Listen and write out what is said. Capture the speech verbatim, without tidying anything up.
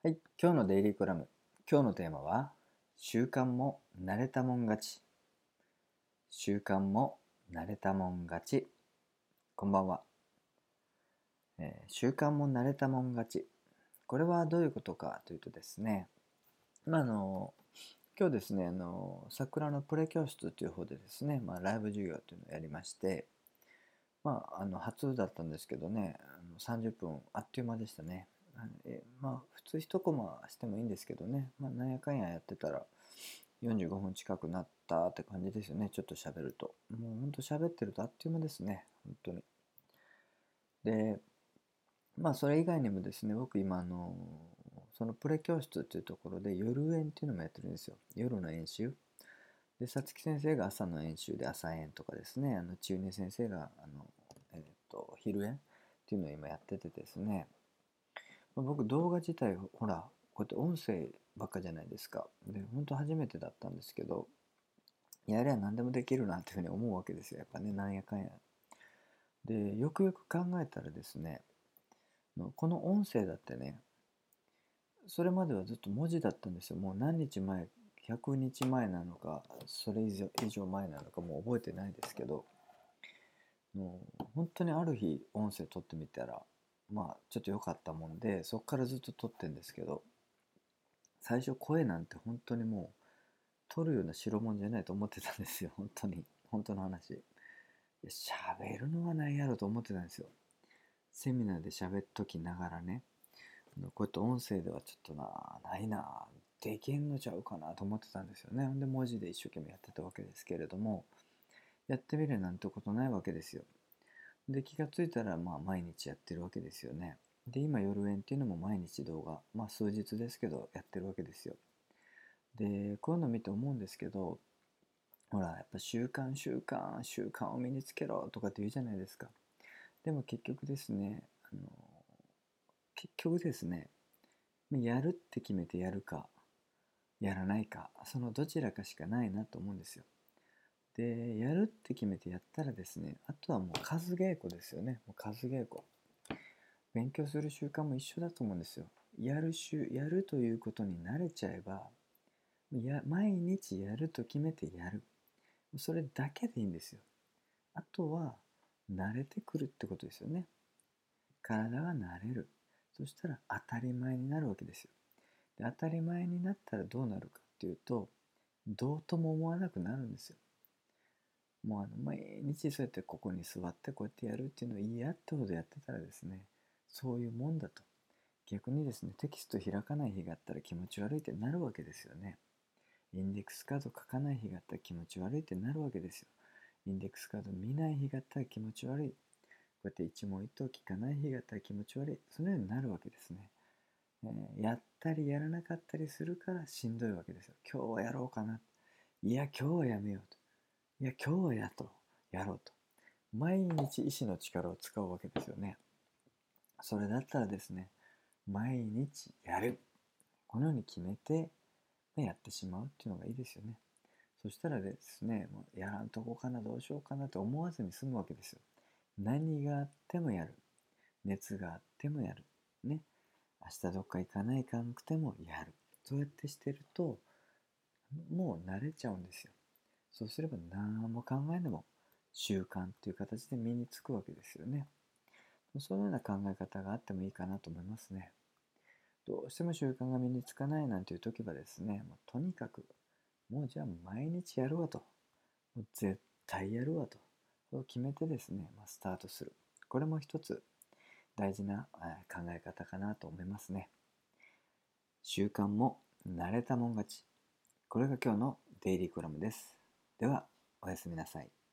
はい、今日のデイリーコラム。今日のテーマは、習慣も慣れたもん勝ち。習慣も慣れたもん勝ち。こんばんは。えー習慣も慣れたもん勝ち。これはどういうことかというとですね、まあ、あの、今日ですね、あの、桜のプレ教室という方でですね、まあ、ライブ授業というのをやりまして、まあ、あの、初だったんですけどね、あのさんじゅっぷんあっという間でしたね。あのえまあ、普通一コマしてもいいんですけどね、まあ、なんやかんややってたら、よんじゅうごふん近くなったって感じですよね。ちょっと喋ると。もうほんと喋ってるとあっという間ですね。本当に。で、まあそれ以外にもですね、僕今あの、そのプレ教室っていうところで夜演っていうのもやってるんですよ。夜の演習。で、さつき先生が朝の演習で朝演とかですね、あの、中二先生があの、えっと、昼演っていうのを今やっててですね、まあ僕動画自体ほら、こうやって音声ばっかじゃないですか。で、本当初めてだったんですけど、やりゃ何でもできるなっていうふうに思うわけですよ。やっぱね、なんやかんや。で、よくよく考えたらですね、この音声だってね、それまではずっと文字だったんですよ。もう何日前、ひゃくにちまえなのか、それ以上以上前なのかもう覚えてないですけど、もう本当にある日音声撮ってみたら、まあちょっと良かったもんで、そこからずっと撮ってんですけど、最初声なんて本当にもう撮るような代物じゃないと思ってたんですよ。本当に。本当の話。喋るのはないやろと思ってたんですよ。セミナーで喋っときながらね、こうやって音声ではちょっとな、ないな、できんのちゃうかなと思ってたんですよね。で、文字で一生懸命やってたわけですけれども、やってみるなんてことないわけですよ。で、気がついたら、まあ、毎日やってるわけですよね。で、今、夜演っていうのも毎日動画、まあ、数日ですけど、やってるわけですよ。で、こういうの見て思うんですけど、ほら、やっぱ習慣、習慣、習慣を身につけろとかって言うじゃないですか。でも結局ですね、あの、結局ですね、やるって決めてやるか、やらないか、そのどちらかしかないなと思うんですよ。で、やるって決めてやったらですね、あとはもう数稽古ですよね。もう数稽古。勉強する習慣も一緒だと思うんですよ。やる習、やるということに慣れちゃえば、や毎日やると決めてやる。それだけでいいんですよ。あとは慣れてくるってことですよね。体が慣れる。そしたら当たり前になるわけですよ。で、当たり前になったらどうなるかっていうと、どうとも思わなくなるんですよ。もうあの毎日そうやってここに座ってこうやってやるっていうのを嫌ってほどやってたらですね、そういうもんだと。逆にですね、テキスト開かない日があったら気持ち悪いってなるわけですよね。インデックスカード書かない日があったら気持ち悪いってなるわけですよ。インデックスカード見ない日があったら気持ち悪い。こうやって一問一答聞かない日があったら気持ち悪い。そのようになるわけですね。えーやったりやらなかったりするからしんどいわけですよ。今日はやろうかな。いや、今日はやめようと。いや、今日はやと。やろうと。毎日意志の力を使うわけですよね。それだったらですね、毎日やる。このように決めてやってしまうっていうのがいいですよね。そしたらですね、もうやらんとこかな、どうしようかなって思わずに済むわけですよ。何があってもやる。熱があってもやる。ね。明日どっか行かないかんくてもやる。そうやってしてると、もう慣れちゃうんですよ。そうすれば何も考えんでも習慣っていう形で身につくわけですよね。そのような考え方があってもいいかなと思いますね。どうしても習慣が身につかないなんていう時はですね、もうとにかく、もうじゃあ毎日やるわと。もう絶対やるわと。そう決めてですね、まあ、スタートする。これも一つ大事な考え方かなと思いますね。習慣も慣れたもん勝ち。これが今日のデイリーコラムです。では、おやすみなさい。